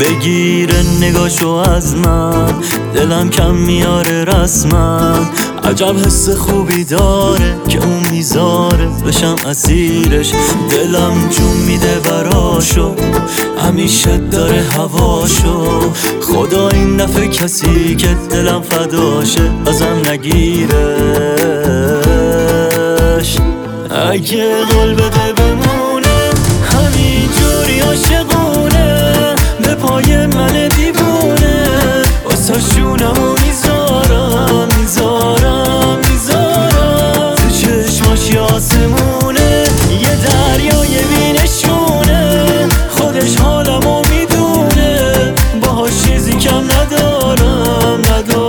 بگیره نگاشو از من، دلم کم میاره رسما. عجب حس خوبی داره که اون میذاره بشم اسیرش. دلم جون میده براشو، همیشه داره هواشو. خدا این دفعه کسی که دلم فداشه ازم نگیرش. اگه قول بده بمونه همینجوری عاشقونه، به پای من دیوونه واسه شونمو میذارم تو چشماش آسمونه، یه دریای بینشونه. خودش حالمو میدونه، باهاش چیزی کم ندارم.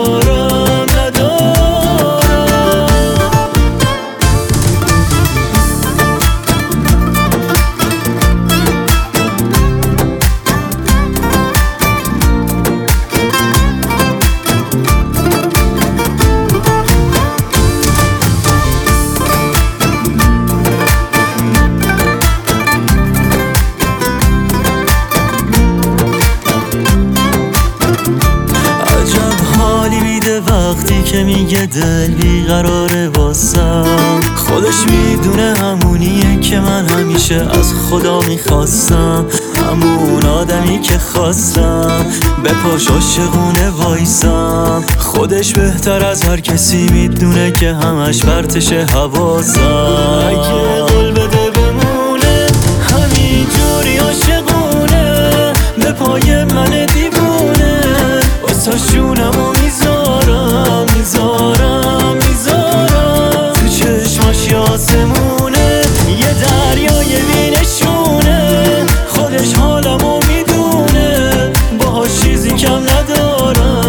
وقتی که میگه دل بیقراره واسم، خودش میدونه همونیه که من همیشه از خدا میخواستم. همون آدمی که خواستم به پاش عاشقونه وایسم. خودش بهتر از هر کسی میدونه که همش برتشه حواسم. اگه قول بده بمونه همینجوری عاشقونه، به پای من دیوونه واسه شونمو میذارم تو چشماش آسمونه، یه دریای بینشونه. خودش حالمو میدونه، باهاش چیزی کم ندارم.